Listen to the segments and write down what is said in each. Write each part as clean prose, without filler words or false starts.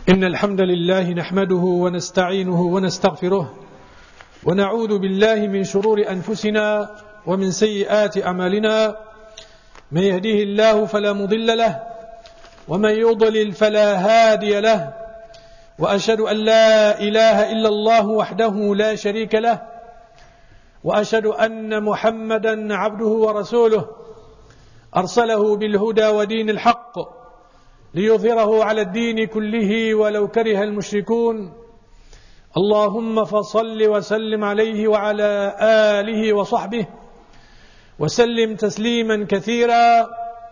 إن الحمد لله نحمده ونستعينه ونستغفره ونعوذ بالله من شرور أنفسنا ومن سيئات أعمالنا. من يهديه الله فلا مضل له ومن يضلل فلا هادي له، وأشهد أن لا إله إلا الله وحده لا شريك له، وأشهد أن محمدا عبده ورسوله أرسله بالهدى ودين الحق ليظهره على الدين كله ولو كره المشركون. اللهم فصل وسلم عليه وعلى آله وصحبه وسلم تسليما كثيرا.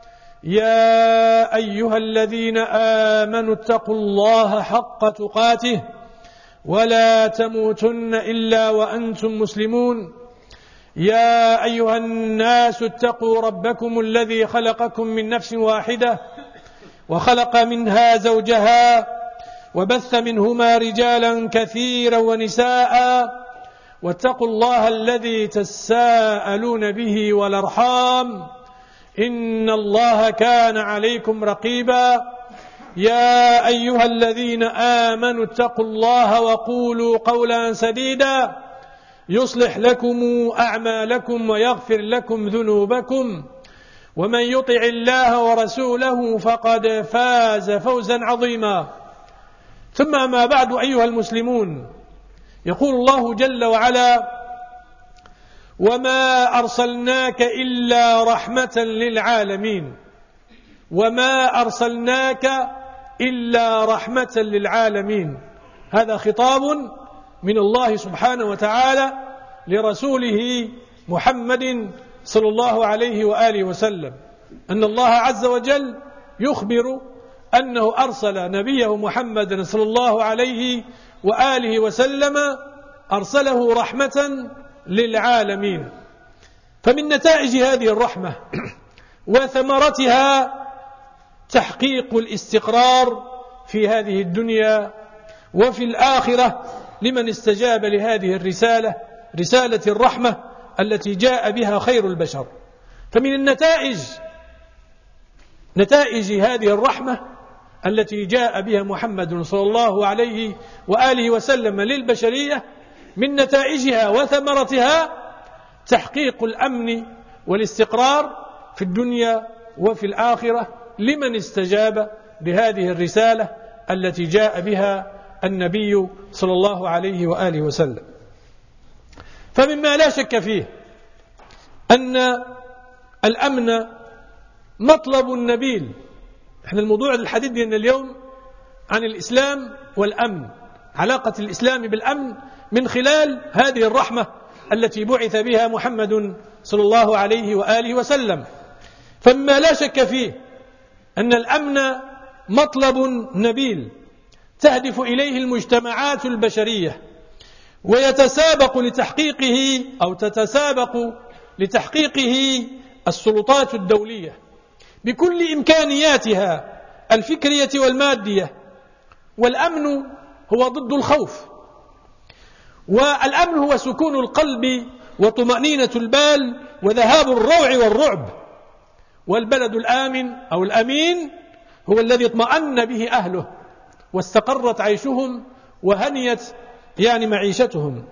يا أيها الذين آمنوا اتقوا الله حق تقاته ولا تموتن إلا وأنتم مسلمون. يا أيها الناس اتقوا ربكم الذي خلقكم من نفس واحدة وخلق منها زوجها وبث منهما رجالا كثيرا ونساء، واتقوا الله الذي تساءلون به والأرحام إن الله كان عليكم رقيبا. يا أيها الذين آمنوا اتقوا الله وقولوا قولا سديدا يصلح لكم أعمالكم ويغفر لكم ذنوبكم، ومن يطع الله ورسوله فقد فاز فوزا عظيما. ثم ما بعد أيها المسلمون، يقول الله جل وعلا: وما أرسلناك إلا رحمة للعالمين. وما أرسلناك إلا رحمة للعالمين. هذا خطاب من الله سبحانه وتعالى لرسوله محمد صلى الله عليه وآله وسلم، أن الله عز وجل يخبر أنه أرسل نبيه محمد صلى الله عليه وآله وسلم، أرسله رحمة للعالمين. فمن نتائج هذه الرحمة وثمرتها تحقيق الاستقرار في هذه الدنيا وفي الآخرة لمن استجاب لهذه الرسالة، رسالة الرحمة التي جاء بها خير البشر. فمن النتائج، نتائج هذه الرحمة التي جاء بها محمد صلى الله عليه وآله وسلم للبشرية، من نتائجها وثمرتها تحقيق الأمن والاستقرار في الدنيا وفي الآخرة لمن استجاب لهذه الرسالة التي جاء بها النبي صلى الله عليه وآله وسلم. فمما لا شك فيه أن الأمن مطلب نبيل. احنا الموضوع الحديث بنا اليوم عن الإسلام والأمن، علاقة الإسلام بالأمن من خلال هذه الرحمة التي بعث بها محمد صلى الله عليه وآله وسلم. فمما لا شك فيه أن الأمن مطلب نبيل تهدف إليه المجتمعات البشرية، ويتسابق لتحقيقه أو تتسابق لتحقيقه السلطات الدولية بكل إمكانياتها الفكرية والمادية. والأمن هو ضد الخوف، والأمن هو سكون القلب وطمأنينة البال وذهاب الروع والرعب. والبلد الآمن أو الأمين هو الذي اطمأن به أهله واستقرت عيشهم وهنيت معيشتهم.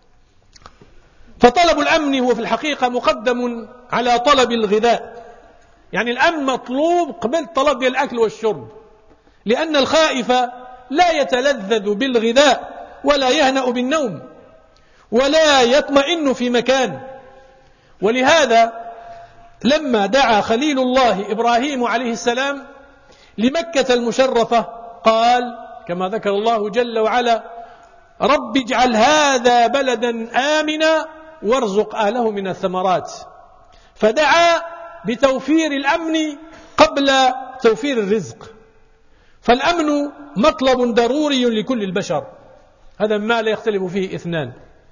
فطلب الأمن هو في الحقيقة مقدم على طلب الغذاء، يعني الأمن مطلوب قبل طلب الأكل والشرب، لأن الخائف لا يتلذذ بالغذاء ولا يهنأ بالنوم ولا يطمئن في مكان. ولهذا لما دعا خليل الله إبراهيم عليه السلام لمكة المشرفة قال كما ذكر الله جل وعلا: رب اجعل هذا بلدا آمنا وارزق أهله من الثمرات. فدعا بتوفير الأمن قبل توفير الرزق. فالأمن مطلب ضروري لكل البشر، هذا ما لا يختلف فيه اثنان.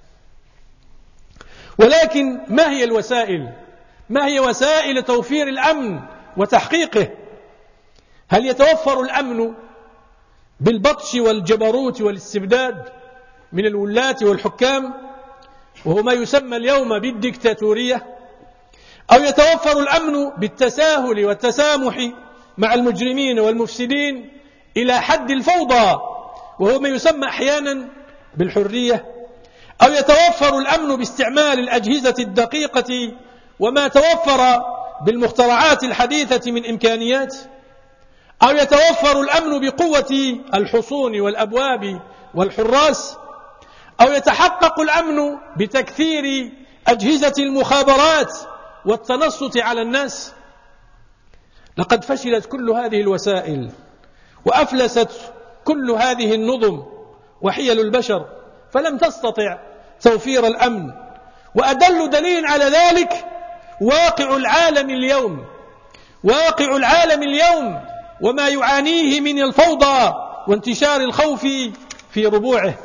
ولكن ما هي الوسائل؟ ما هي وسائل توفير الأمن وتحقيقه؟ هل يتوفر الأمن بالبطش والجبروت والاستبداد من الولاة والحكام، وهو ما يسمى اليوم بالديكتاتورية؟ أو يتوفر الأمن بالتساهل والتسامح مع المجرمين والمفسدين إلى حد الفوضى، وهو ما يسمى أحيانا بالحرية، أو يتوفر الأمن باستعمال الأجهزة الدقيقة وما توفر بالمخترعات الحديثة من إمكانيات، أو يتوفر الأمن بقوة الحصون والأبواب والحراس، أو يتحقق الأمن بتكثير أجهزة المخابرات والتنصت على الناس. لقد فشلت كل هذه الوسائل وأفلست كل هذه النظم وحيل البشر، فلم تستطع توفير الأمن. وأدل دليل على ذلك واقع العالم اليوم، واقع العالم اليوم وما يعانيه من الفوضى وانتشار الخوف في ربوعه.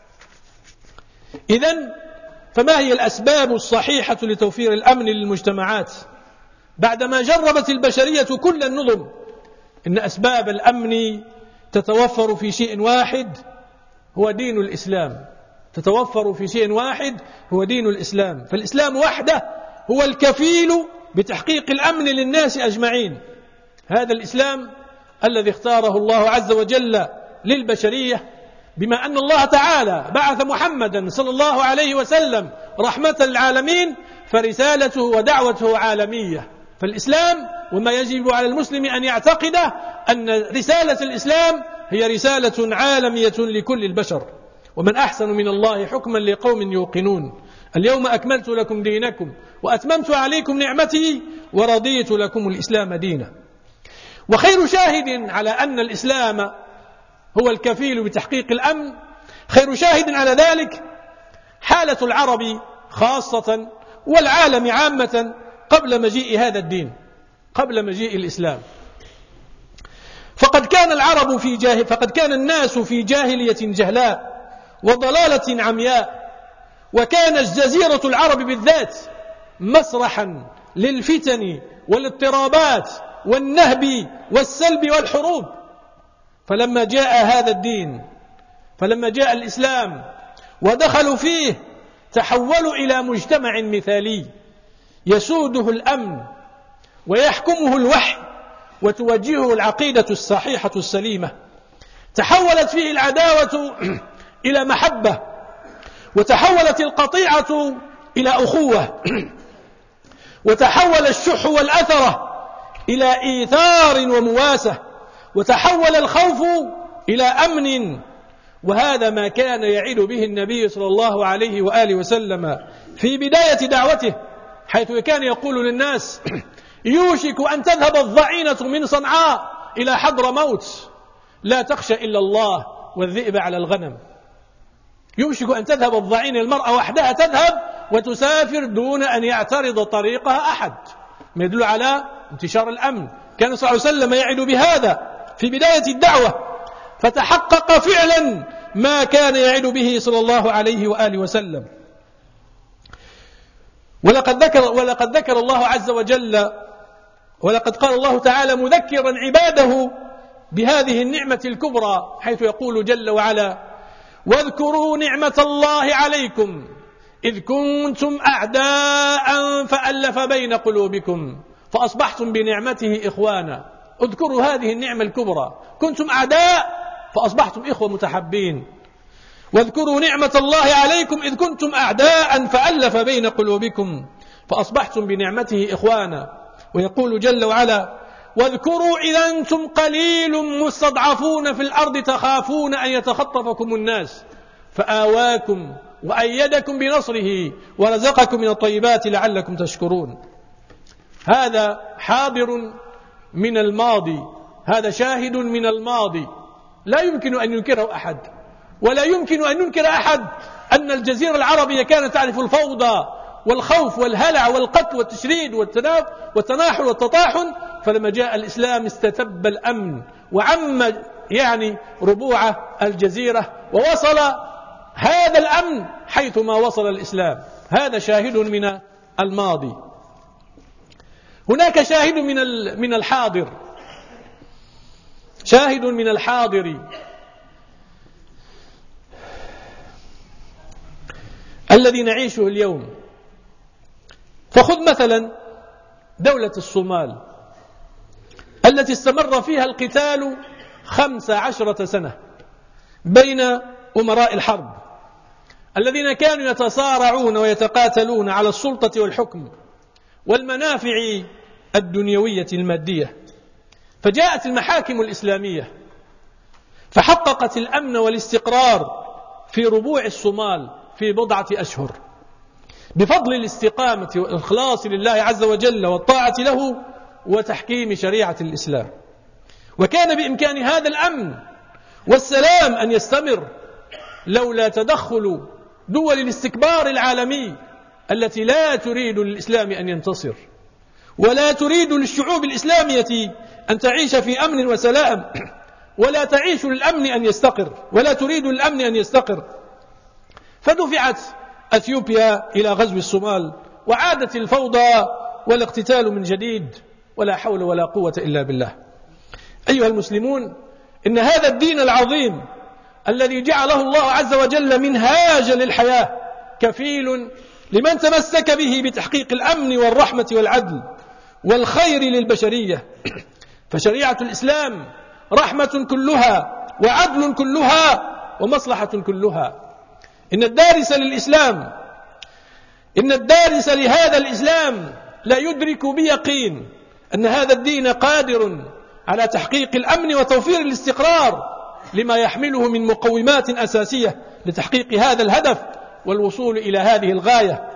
إذن فما هي الأسباب الصحيحة لتوفير الأمن للمجتمعات بعدما جربت البشرية كل النظم؟ إن أسباب الأمن تتوفر في شيء واحد هو دين الإسلام، تتوفر في شيء واحد هو دين الإسلام. فالإسلام وحده هو الكفيل بتحقيق الأمن للناس أجمعين. هذا الإسلام الذي اختاره الله عز وجل للبشرية، بما أن الله تعالى بعث محمدا صلى الله عليه وسلم رحمة للعالمين، فرسالته ودعوته عالمية. فالإسلام وما يجب على المسلم أن يعتقده أن رسالة الإسلام هي رسالة عالمية لكل البشر. ومن أحسن من الله حكما لقوم يوقنون. اليوم أكملت لكم دينكم وأتممت عليكم نعمتي ورضيت لكم الإسلام دينا. وخير شاهد على أن الإسلام هو الكفيل بتحقيق الأمن، خير شاهد على ذلك حالة العرب خاصة والعالم عامة قبل مجيء هذا الدين، قبل مجيء الإسلام. فقد كان الناس في جاهلية جهلاء وضلالة عمياء، وكانت جزيرة العرب بالذات مسرحا للفتن والاضطرابات والنهب والسلب والحروب. فلما جاء هذا الدين، فلما جاء الإسلام ودخلوا فيه، تحولوا إلى مجتمع مثالي يسوده الأمن ويحكمه الوحي وتوجهه العقيدة الصحيحة السليمة. تحولت فيه العداوة إلى محبة، وتحولت القطيعة إلى أخوة، وتحول الشح والأثرة إلى إيثار ومواسة، وتحول الخوف إلى أمن. وهذا ما كان يعد به النبي صلى الله عليه وآله وسلم في بداية دعوته، حيث كان يقول للناس: يوشك أن تذهب الضعينة من صنعاء إلى حضرموت، لا تخشى إلا الله والذئب على الغنم. يوشك أن تذهب الضعينة، المرأة وحدها تذهب وتسافر دون أن يعترض طريقها أحد، ما يدل على انتشار الأمن. كان صلى الله عليه وسلم يعد بهذا في بداية الدعوة، فتحقق فعلا ما كان يعد به صلى الله عليه وآله وسلم. ولقد ذكر الله عز وجل، ولقد قال الله تعالى مذكرا عباده بهذه النعمة الكبرى، حيث يقول جل وعلا: واذكروا نعمة الله عليكم إذ كنتم أعداء فألف بين قلوبكم فأصبحتم بنعمته إخوانا. اذكروا هذه النعمة الكبرى، كنتم أعداء فأصبحتم إخوة متحبين. واذكروا نعمة الله عليكم إذ كنتم أعداء فألف بين قلوبكم فأصبحتم بنعمته إخوانا. ويقول جل وعلا: واذكروا إذا أنتم قليل مستضعفون في الأرض تخافون أن يتخطفكم الناس فآواكم وأيدكم بنصره ورزقكم من الطيبات لعلكم تشكرون. هذا حاضر من الماضي، هذا شاهد من الماضي لا يمكن أن ينكره أحد، ولا يمكن أن ينكر أحد أن الجزيرة العربية كانت تعرف الفوضى والخوف والهلع والقتل والتشريد والتناحر والتطاحن. فلما جاء الإسلام استتب الأمن وعم ربوع الجزيرة، ووصل هذا الأمن حيثما وصل الإسلام. هذا شاهد من الماضي. هناك شاهد من الحاضر، شاهد من الحاضر الذي نعيشه اليوم. فخذ مثلا دولة الصومال التي استمر فيها القتال 15 سنة بين أمراء الحرب الذين كانوا يتصارعون ويتقاتلون على السلطة والحكم والمنافع الدنيوية المادية. فجاءت المحاكم الإسلامية فحققت الأمن والاستقرار في ربوع الصومال في بضعة أشهر بفضل الاستقامة والإخلاص لله عز وجل والطاعة له وتحكيم شريعة الإسلام. وكان بإمكان هذا الأمن والسلام أن يستمر لولا تدخل دول الاستكبار العالمي التي لا تريد للإسلام أن ينتصر ولا تريد للشعوب الإسلامية أن تعيش في أمن وسلام ولا تعيش للأمن أن يستقر ولا تريد للأمن أن يستقر. فدفعت أثيوبيا إلى غزو الصومال وعادت الفوضى والاقتتال من جديد ولا حول ولا قوة إلا بالله. أيها المسلمون، إن هذا الدين العظيم الذي جعله الله عز وجل منهاجا للحياة كفيل لمن تمسك به بتحقيق الأمن والرحمة والعدل والخير للبشرية. فشريعة الإسلام رحمة كلها وعدل كلها ومصلحة كلها. إن الدارس لهذا الإسلام لا يدرك بيقين أن هذا الدين قادر على تحقيق الأمن وتوفير الاستقرار لما يحمله من مقومات أساسية لتحقيق هذا الهدف والوصول إلى هذه الغاية.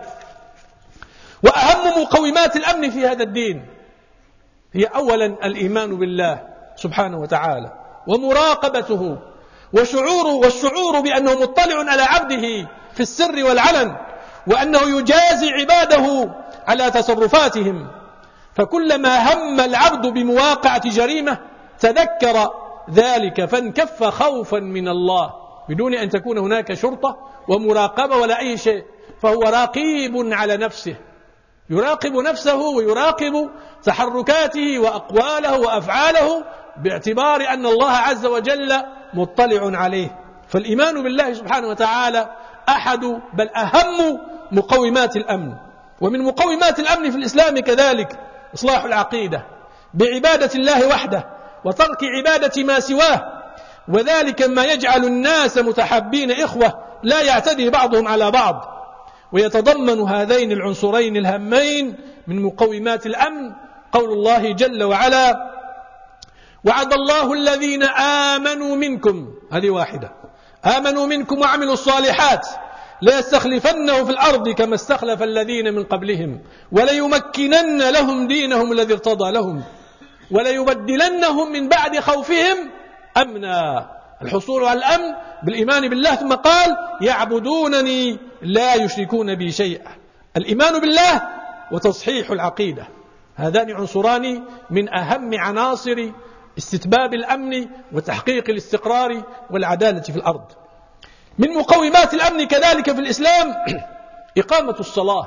وأهم مقومات الأمن في هذا الدين هي أولا الإيمان بالله سبحانه وتعالى ومراقبته والشعور بأنه مطلع على عبده في السر والعلن وأنه يجازي عباده على تصرفاتهم. فكلما هم العبد بمواقعة جريمة تذكر ذلك فانكف خوفا من الله بدون أن تكون هناك شرطة ومراقبة ولا أي شيء، فهو راقيب على نفسه، يراقب نفسه ويراقب تحركاته وأقواله وأفعاله باعتبار أن الله عز وجل مطلع عليه. فالإيمان بالله سبحانه وتعالى أحد بل أهم مقومات الأمن. ومن مقومات الأمن في الإسلام كذلك إصلاح العقيدة بعبادة الله وحده وترك عبادة ما سواه، وذلك ما يجعل الناس متحابين إخوة لا يعتدي بعضهم على بعض. ويتضمن هذين العنصرين الهامين من مقومات الأمن قول الله جل وعلا: وعد الله الذين آمنوا منكم، هذه واحدة، آمنوا منكم وعملوا الصالحات ليستخلفنهم في الأرض كما استخلف الذين من قبلهم وليمكنن لهم دينهم الذي ارتضى لهم وليبدلنهم من بعد خوفهم أمنا. الحصول على الأمن بالإيمان بالله، ثم قال: يعبدونني لا يشركون بي شيئا. الإيمان بالله وتصحيح العقيدة، هذان عنصران من أهم عناصر استتباب الأمن وتحقيق الاستقرار والعدالة في الأرض. من مقومات الأمن كذلك في الإسلام إقامة الصلاة،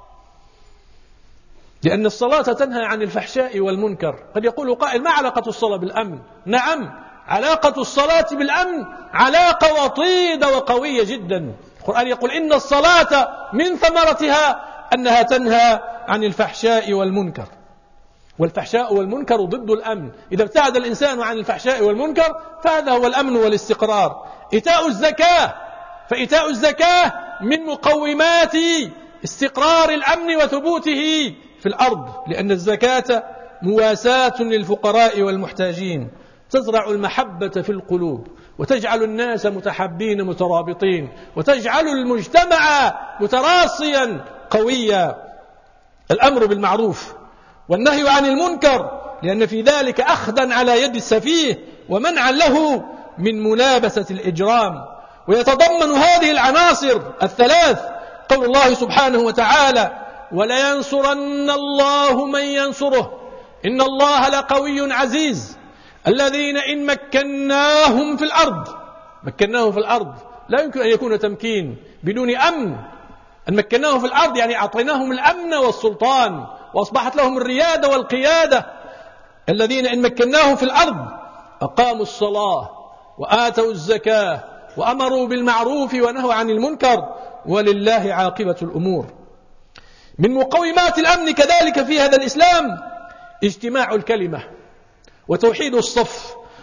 لأن الصلاة تنهى عن الفحشاء والمنكر. قد يقول قائل: ما علاقة الصلاة بالأمن؟ نعم، علاقة الصلاة بالأمن علاقة وطيدة وقوية جدا. القرآن يقول: إن الصلاة من ثمرتها أنها تنهى عن الفحشاء والمنكر. والفحشاء والمنكر ضد الأمن. إذا ابتعد الإنسان عن الفحشاء والمنكر فهذا هو الأمن والاستقرار. إيتاء الزكاة، فإيتاء الزكاة من مقومات استقرار الأمن وثبوته في الأرض، لأن الزكاة مواساة للفقراء والمحتاجين، تزرع المحبة في القلوب وتجعل الناس متحابين مترابطين وتجعل المجتمع متراصيا قويا. الأمر بالمعروف والنهي عن المنكر، لأن في ذلك أخذا على يد السفيه ومنعا له من ملابسة الإجرام. ويتضمن هذه العناصر الثلاث قول الله سبحانه وتعالى: ولينصرن الله من ينصره إن الله لقوي عزيز الذين إن مكناهم في الأرض. مكناهم في الأرض لا يمكن أن يكون تمكين بدون أمن. أن مكناهم في الأرض يعني أعطيناهم الأمن والسلطان وأصبحت لهم الريادة والقيادة. الذين إن مكناهم في الأرض أقاموا الصلاة وآتوا الزكاة وأمروا بالمعروف ونهوا عن المنكر ولله عاقبة الأمور. من مقومات الأمن كذلك في هذا الإسلام اجتماع الكلمة وتوحيد الصف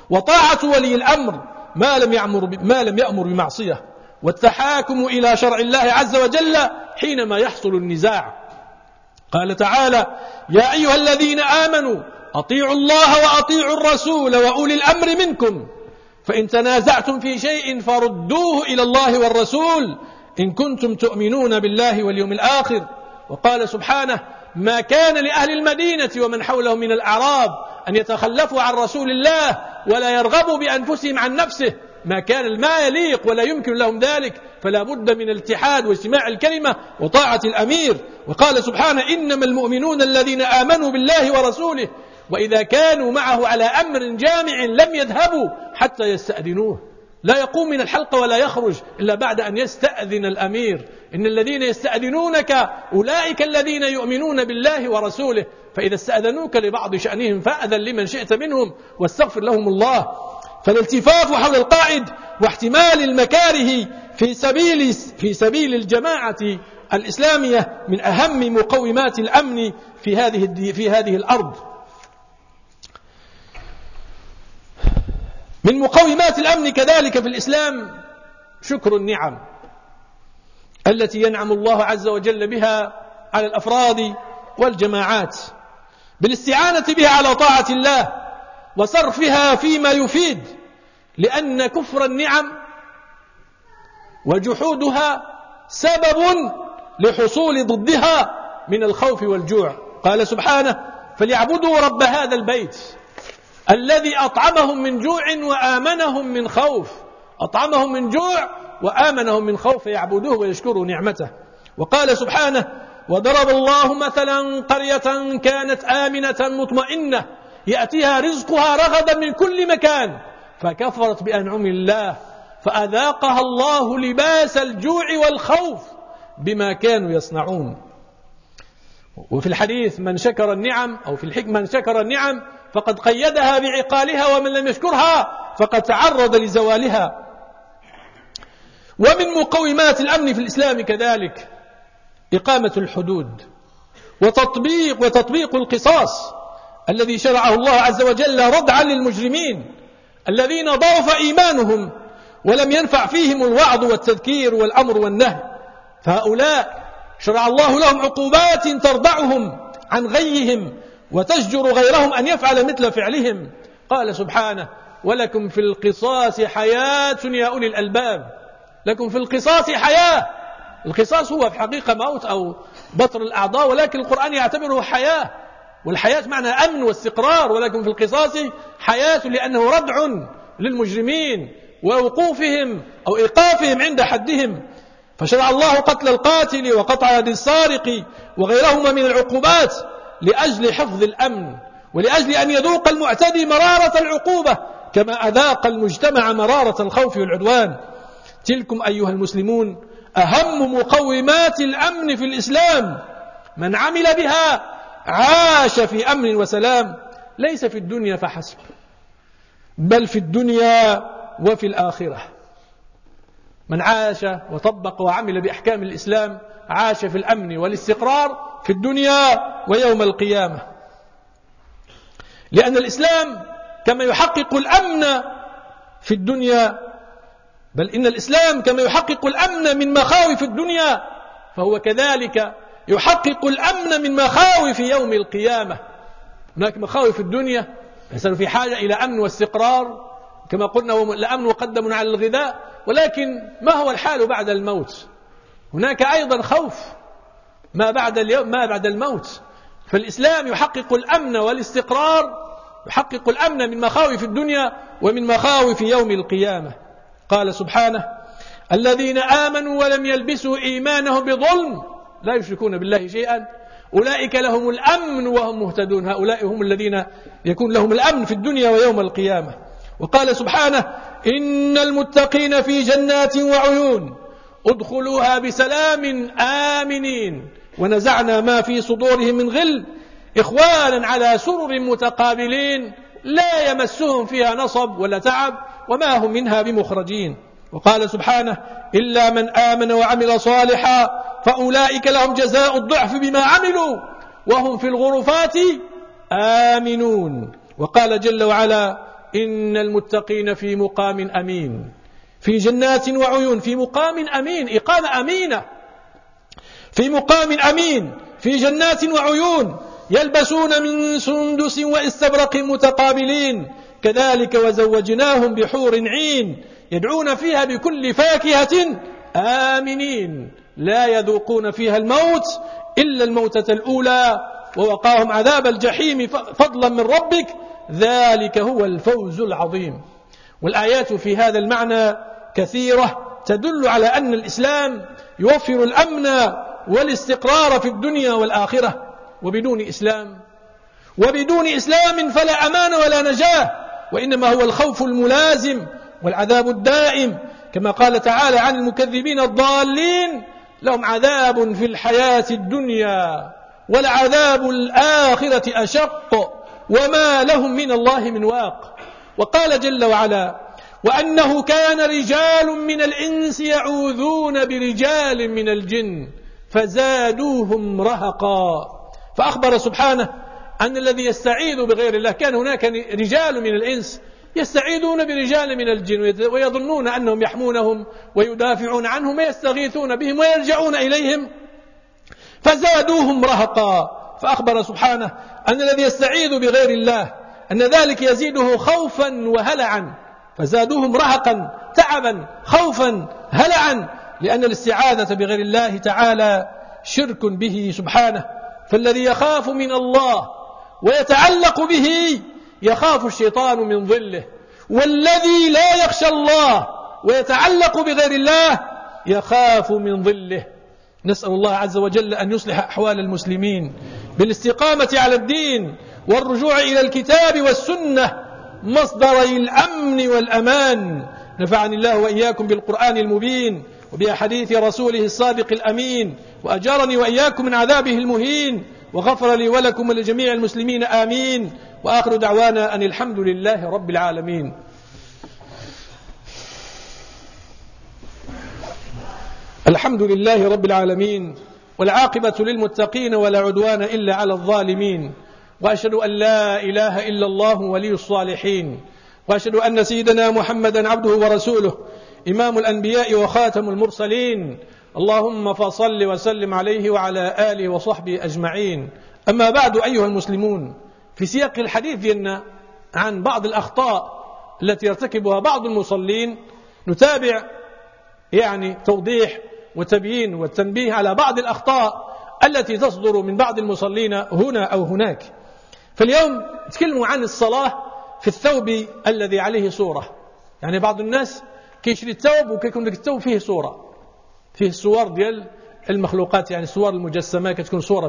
وطاعة ولي الأمر ما لم يأمر بمعصية، والتحاكم إلى شرع الله عز وجل حينما يحصل النزاع. قال تعالى: يا أيها الذين آمنوا أطيعوا الله وأطيعوا الرسول وأولي الأمر منكم، فإن تنازعتم في شيء فردوه إلى الله والرسول إن كنتم تؤمنون بالله واليوم الآخر. وقال سبحانه: ما كان لأهل المدينة ومن حولهم من الأعراب أن يتخلفوا عن رسول الله ولا يرغبوا بأنفسهم عن نفسه، ما يليق ولا يمكن لهم ذلك، فلا بد من الاتحاد واجتماع الكلمة وطاعة الأمير. وقال سبحانه: إنما المؤمنون الذين آمنوا بالله ورسوله وإذا كانوا معه على أمر جامع لم يذهبوا حتى يستأذنوه. لا يقوم من الحلقة ولا يخرج إلا بعد أن يستأذن الأمير. إن الذين يستأذنونك أولئك الذين يؤمنون بالله ورسوله، فإذا استأذنوك لبعض شأنهم فأذن لمن شئت منهم واستغفر لهم الله. فالالتفاف حول القاعد واحتمال المكاره في سبيل الجماعة الإسلامية من أهم مقومات الأمن في هذه الأرض. من مقومات الأمن كذلك في الإسلام شكر النعم التي ينعم الله عز وجل بها على الأفراد والجماعات، بالاستعانة بها على طاعة الله وصرفها فيما يفيد، لأن كفر النعم وجحودها سبب لحصول ضدها من الخوف والجوع. قال سبحانه: فليعبدوا رب هذا البيت الذي أطعمهم من جوع وآمنهم من خوف. أطعمهم من جوع وآمنهم من خوف، يعبدوه ويشكروا نعمته. وقال سبحانه: وضرب الله مثلا قرية كانت آمنة مطمئنة يأتيها رزقها رغدا من كل مكان فكفرت بأنعم الله فأذاقها الله لباس الجوع والخوف بما كانوا يصنعون. وفي الحديث: من شكر النعم، أو في الحكمة: من شكر النعم فقد قيدها بعقالها، ومن لم يشكرها فقد تعرض لزوالها. ومن مقومات الأمن في الإسلام كذلك إقامة الحدود وتطبيق القصاص الذي شرعه الله عز وجل ردعا للمجرمين الذين ضعف إيمانهم ولم ينفع فيهم الوعظ والتذكير والأمر والنهي، فهؤلاء شرع الله لهم عقوبات تردعهم عن غيهم وتزجر غيرهم أن يفعل مثل فعلهم. قال سبحانه: ولكم في القصاص حياة يا أولي الألباب. لكم في القصاص حياة. القصاص هو في حقيقة موت أو بطر الأعضاء، ولكن القرآن يعتبره حياة، والحياة معنى أمن واستقرار. ولكم في القصاص حياة لأنه ردع للمجرمين ووقوفهم أو إيقافهم عند حدهم. فشرع الله قتل القاتل وقطع يد السارق وغيرهما من العقوبات لأجل حفظ الأمن، ولأجل أن يذوق المعتدي مرارة العقوبة كما أذاق المجتمع مرارة الخوف والعدوان. تلكم أيها المسلمون أهم مقومات الأمن في الإسلام، من عمل بها عاش في أمن وسلام، ليس في الدنيا فحسب بل في الدنيا وفي الآخرة. من عاش وطبق وعمل بأحكام الإسلام عاش في الأمن والاستقرار في الدنيا ويوم القيامة، لأن الإسلام كما يحقق الأمن في الدنيا، بل إن الإسلام كما يحقق الأمن من مخاوف الدنيا فهو كذلك يحقق الأمن من مخاوف يوم القيامة. هناك مخاوف الدنيا، الإنسان في حاجة إلى أمن واستقرار كما قلنا، الأمن مقدم على الغذاء، ولكن ما هو الحال بعد الموت؟ هناك أيضا خوف ما بعد الموت. فالإسلام يحقق الأمن والاستقرار، يحقق الأمن من مخاوف الدنيا ومن مخاوف يوم القيامة. قال سبحانه: الذين آمنوا ولم يلبسوا إيمانهم بظلم لا يشركون بالله شيئا أولئك لهم الأمن وهم مهتدون. هؤلاء هم الذين يكون لهم الأمن في الدنيا ويوم القيامة. وقال سبحانه: إن المتقين في جنات وعيون ادخلوها بسلام آمنين ونزعنا ما في صدورهم من غل إخوانا على سرر متقابلين لا يمسهم فيها نصب ولا تعب وما هم منها بمخرجين. وقال سبحانه: إلا من آمن وعمل صالحا فأولئك لهم جزاء الضعف بما عملوا وهم في الغرفات آمنون. وقال جل وعلا: إن المتقين في مقام أمين في جنات وعيون. في مقام أمين، إقامة أمينة، في مقام أمين في جنات وعيون، يلبسون من سندس واستبرق متقابلين، كذلك وزوجناهم بحور عين، يدعون فيها بكل فاكهة آمنين، لا يذوقون فيها الموت إلا الموتة الأولى، ووقاهم عذاب الجحيم فضلا من ربك، ذلك هو الفوز العظيم. والآيات في هذا المعنى كثيرة تدل على أن الإسلام يوفر الأمن والاستقرار في الدنيا والآخرة، وبدون إسلام فلا أمان ولا نجاة، وإنما هو الخوف الملازم والعذاب الدائم، كما قال تعالى عن المكذبين الضالين: لهم عذاب في الحياة الدنيا ولعذاب الآخرة أشق وما لهم من الله من واق. وقال جل وعلا: وأنه كان رجال من الإنس يعوذون برجال من الجن فزادوهم رهقا. فأخبر سبحانه أن الذي يستعيذ بغير الله، كان هناك رجال من الإنس يستعيذون برجال من الجن ويظنون أنهم يحمونهم ويدافعون عنهم ويستغيثون بهم ويرجعون إليهم فزادوهم رهقا. فأخبر سبحانه أن الذي يستعيذ بغير الله أن ذلك يزيده خوفا وهلعا، فزادوهم رهقا، تعبا، خوفا، هلعا، لأن الاستعاذة بغير الله تعالى شرك به سبحانه. فالذي يخاف من الله ويتعلق به يخاف الشيطان من ظله، والذي لا يخشى الله ويتعلق بغير الله يخاف من ظله. نسأل الله عز وجل أن يصلح أحوال المسلمين بالاستقامة على الدين والرجوع إلى الكتاب والسنة مصدري الأمن والأمان. نفعني الله وإياكم بالقرآن المبين وبأحاديث رسوله الصادق الأمين، وأجارني وإياكم من عذابه المهين، وغفر لي ولكم ولجميع المسلمين آمين. وآخر دعوانا أن الحمد لله رب العالمين. الحمد لله رب العالمين، والعاقبة للمتقين ولا عدوان إلا على الظالمين، وأشهد أن لا إله إلا الله ولي الصالحين، وأشهد أن سيدنا محمدا عبده ورسوله إمام الأنبياء وخاتم المرسلين. اللهم فصل وسلم عليه وعلى آله وصحبه أجمعين. أما بعد أيها المسلمون، في سياق الحديث ديالنا عن بعض الأخطاء التي يرتكبها بعض المصلين، نتابع توضيح وتبيين والتنبيه على بعض الأخطاء التي تصدر من بعض المصلين هنا أو هناك. فاليوم نتكلم عن الصلاة في الثوب الذي عليه صورة. بعض الناس كيشري الثوب وكيكون ذلك الثوب فيه صورة، فيه الصور ديال المخلوقات، الصور المجسمة، كتكون صورة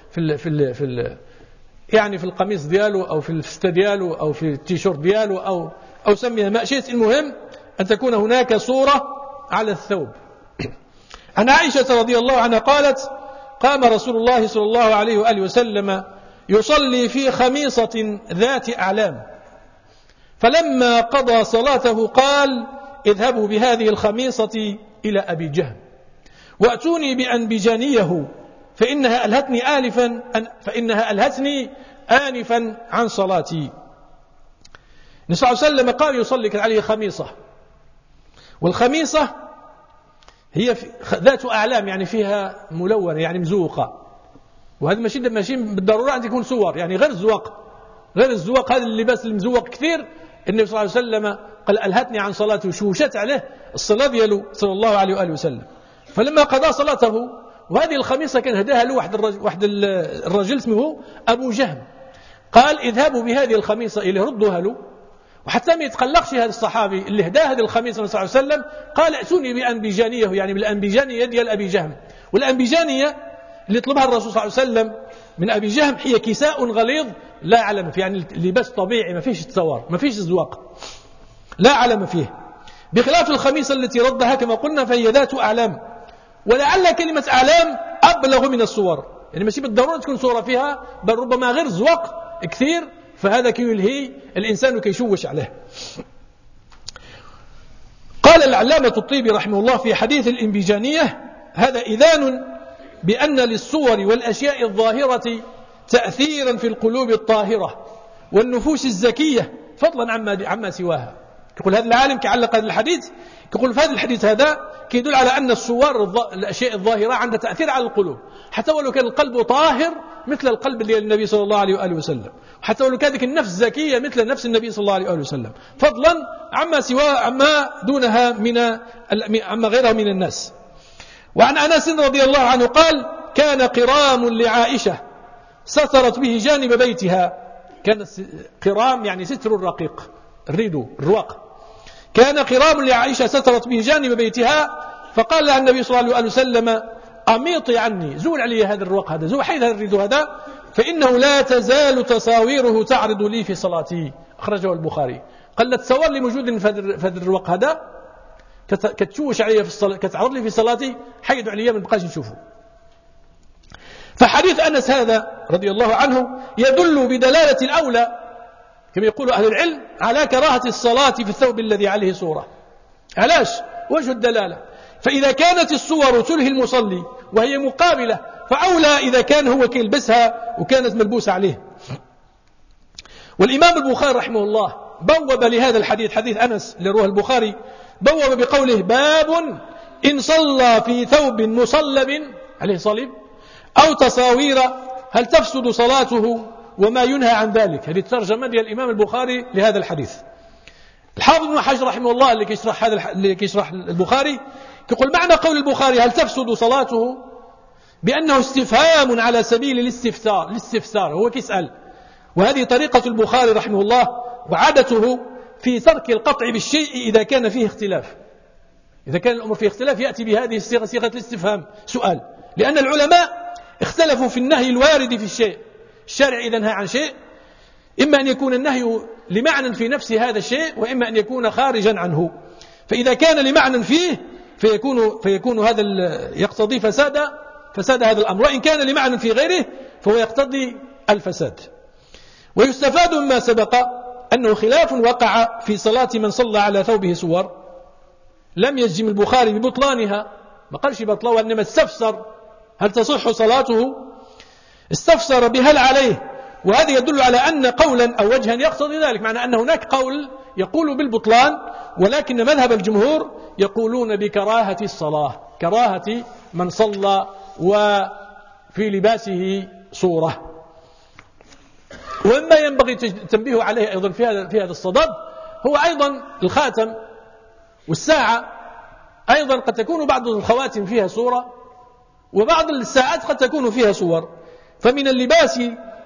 في القميص ديالو أو في الفستة ديالو أو في التيشيرت ديالو أو سميها ما شئت، المهم أن تكون هناك صورة على الثوب. عن عائشة رضي الله عنها قالت: قام رسول الله صلى الله عليه وآله وسلم يصلي في خميصة ذات أعلام، فلما قضى صلاته قال: اذهبوا بهذه الخميصة إلى أبي جهم وأتوني بأنبجانيه فإنها ألهتني آنفا عن صلاتي. النبي صلى الله عليه وسلم قال يصلي عليه خميصة، والخميصة هي ذات أعلام، فيها ملونة، مزوقة. وهذا ماشي بالضرورة أن تكون صور، غير الزواق هذا اللباس المزوق كثير. النبي صلى الله عليه وسلم قال ألهتني عن صلاته، وشوشت عليه الصلاة دياله صلى الله عليه وآله وسلم. فلما قضى صلاته، وهذه الخميصة كان هداها له واحد الرجل اسمه أبو جهم، قال اذهبوا بهذه الخميصة إليه، ردوها له. وحتى ما يتقلقش هذا الصحابي اللي هداه هذه الخميصة صلى الله عليه وسلم، قال ائتوني بأنبجانيه، بالأنبجانية ديال أبي جهم. والأنبجانية اللي طلبها الرسول صلى الله عليه وسلم من أبي جهم هي كساء غليظ لا علم فيه، لباس طبيعي، ما فيش التصور، ما فيش الزواق، لا علم فيه، بخلاف الخميصة التي ردها كما قلنا فهي ذات أعلام. ولعل كلمة أعلام أبلغ من الصور، ماشي بالضرورة تكون صورة فيها، بل ربما غير زواق كثير، فهذا كيلهي الإنسان كيشوش عليه. قال العلامة الطيبي رحمه الله في حديث الإنبجانية: هذا إذان بأن للصور والأشياء الظاهرة تأثيرا في القلوب الطاهرة والنفوس الزكية، فضلا عما سواها. يقول هذا العالم كعلق هذا الحديث، يقول في هذا الحديث هذا كيدل على أن الصور الأشياء الظاهرة عندها تأثير على القلوب، حتى ولو كان القلب طاهر مثل القلب ديال النبي صلى الله عليه وآله وسلم، وحتى ولو كانت النفس زكية مثل نفس النبي صلى الله عليه وآله وسلم، فضلا عما دونها عما غيرها من الناس. وعن أنس رضي الله عنه قال: كان قرام لعائشة سترت به جانب بيتها. كان قرام يعني ستر الرقيق، الرواق. كان قرام لعائشة سترت به جانب بيتها، فقال لها النبي صلى الله عليه وسلم: أميطي عني، زول علي هذا الرواق هذا، زول حيث هذا الردو هذا، فإنه لا تزال تصاويره تعرض لي في صلاتي. أخرجه البخاري. قال لا تصور لي موجود في هذا الرواق هذا كتشوش علي في الصلاة، كتعرض لي في صلاتي، حيدوا علي ما بقاش نشوفه. فحديث أنس هذا رضي الله عنه يدل بدلالة الأولى كما يقول أهل العلم على كراهة الصلاة في الثوب الذي عليه صورة. علاش؟ وجه الدلالة. فإذا كانت الصور تلهي المصلي وهي مقابلة، فأولى إذا كان هو كيلبسها وكانت ملبوسة عليه. والإمام البخاري رحمه الله بوب لهذا الحديث، حديث أنس اللي رواه البخاري، بوب بقوله: باب إن صلى في ثوب مصلب عليه صليب أو تصاوير هل تفسد صلاته وما ينهى عن ذلك. هذه الترجمة ديال الإمام البخاري لهذا الحديث. الحافظ ابن حجر رحمه الله اللي كيشرح البخاري يقول: معنى قول البخاري هل تفسد صلاته بأنه استفهام على سبيل الاستفسار، هو كيسأل. وهذه طريقة البخاري رحمه الله وعادته في ترك القطع بالشيء إذا كان فيه اختلاف. إذا كان الأمر فيه اختلاف يأتي بهذه الصيغة، صيغة الاستفهام، سؤال. لأن العلماء اختلفوا في النهي الوارد في الشيء. الشارع إذا نهى عن شيء إما أن يكون النهي لمعنى في نفس هذا الشيء، وإما أن يكون خارجا عنه. فإذا كان لمعنى فيه فيكون هذا يقتضي فساد هذا الأمر، وإن كان لمعنى في غيره فهو يقتضي الفساد. ويستفاد مما سبق أنه خلاف وقع في صلاة من صلى على ثوبه صور، لم يجزم البخاري ببطلانها، ما قالش بطلها، وإنما استفسر هل تصح صلاته، استفسر بهل عليه. وهذا يدل على أن قولا أو وجها يقتضي ذلك، معنى أن هناك قول يقول بالبطلان، ولكن مذهب الجمهور يقولون بكراهة الصلاة، كراهة من صلى وفي لباسه صورة. ومما ينبغي التنبيه عليه أيضا في هذا الصدد هو أيضا الخاتم والساعة. أيضا قد تكون بعض الخواتم فيها صورة، وبعض الساعات قد تكون فيها صور. فمن اللباس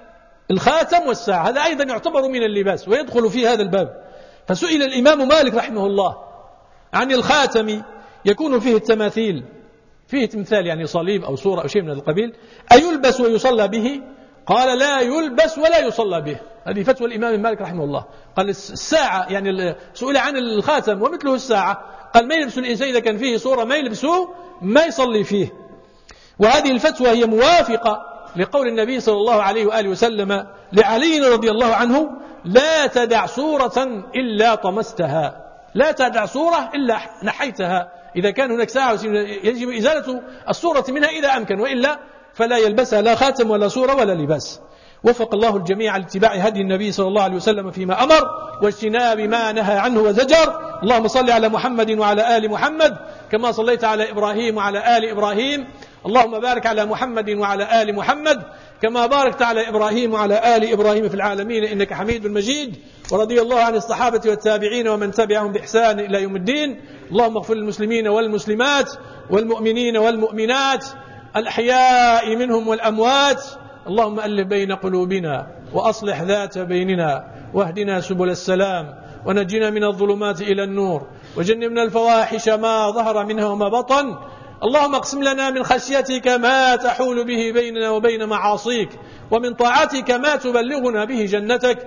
الخاتم والساعة، هذا أيضا يعتبر من اللباس ويدخل في هذا الباب. فسئل الإمام مالك رحمه الله عن الخاتم يكون فيه التماثيل، فيه تمثال يعني صليب أو صورة أو شيء من القبيل، أيلبس ويصلى به؟ قال لا يلبس ولا يصلى به. هذه فتوى الإمام مالك رحمه الله. قال الساعة يعني سئل عن الخاتم ومثله الساعة، قال ما يلبس الإنسان إذا كان فيه صورة ما يلبسه، ما يصلي فيه. وهذه الفتوى هي موافقة لقول النبي صلى الله عليه وآله وسلم لعلي رضي الله عنه: لا تدع صورة إلا طمستها، لا تدع صورة إلا نحيتها. إذا كان هناك ساعة يجب إزالة الصورة منها إذا أمكن، وإلا فلا يلبسها لا خاتم ولا صورة ولا لباس. وفق الله الجميع لاتباع هدي النبي صلى الله عليه وسلم فيما أمر واجتناب ما نهى عنه وزجر. اللهم صل على محمد وعلى آل محمد كما صليت على إبراهيم وعلى آل إبراهيم. اللهم بارك على محمد وعلى آل محمد كما باركت على إبراهيم وعلى آل إبراهيم في العالمين إنك حميد مجيد. ورضي الله عن الصحابة والتابعين ومن تبعهم بإحسان إلى يوم الدين. اللهم اغفر للمسلمين والمسلمات والمؤمنين والمؤمنات الأحياء منهم والأموات. اللهم ألف بين قلوبنا وأصلح ذات بيننا واهدنا سبل السلام ونجنا من الظلمات إلى النور وجنبنا الفواحش ما ظهر منها وما بطن. اللهم اقسم لنا من خشيتك ما تحول به بيننا وبين معاصيك، ومن طاعتك ما تبلغنا به جنتك،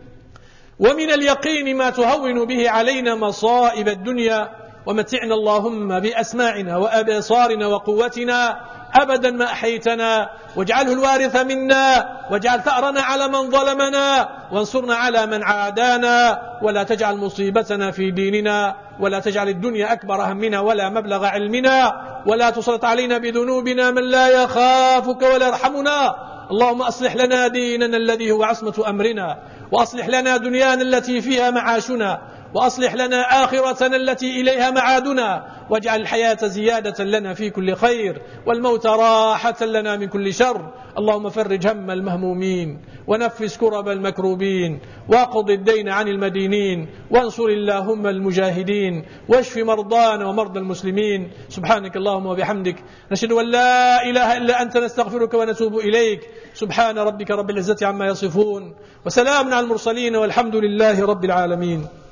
ومن اليقين ما تهون به علينا مصائب الدنيا. ومتعنا اللهم بأسماعنا وأبصارنا وقوتنا أبدا ما أحيتنا، واجعله الوارث منا، واجعل ثأرنا على من ظلمنا، وانصرنا على من عادانا، ولا تجعل مصيبتنا في ديننا، ولا تجعل الدنيا أكبر همنا ولا مبلغ علمنا، ولا تسلط علينا بذنوبنا من لا يخافك ولا يرحمنا. اللهم أصلح لنا ديننا الذي هو عصمة أمرنا، وأصلح لنا دنيانا التي فيها معاشنا، وأصلح لنا آخرتنا التي إليها معادنا، واجعل الحياة زيادة لنا في كل خير، والموت راحة لنا من كل شر. اللهم فرج هم المهمومين، ونفس كرب المكروبين، واقض الدين عن المدينين، وانصر اللهم المجاهدين، واشف مرضانا ومرضى المسلمين. سبحانك اللهم وبحمدك، نشهد أن لا إله إلا أنت، نستغفرك ونتوب إليك. سبحان ربك رب العزة عما يصفون، وسلام على المرسلين، والحمد لله رب العالمين.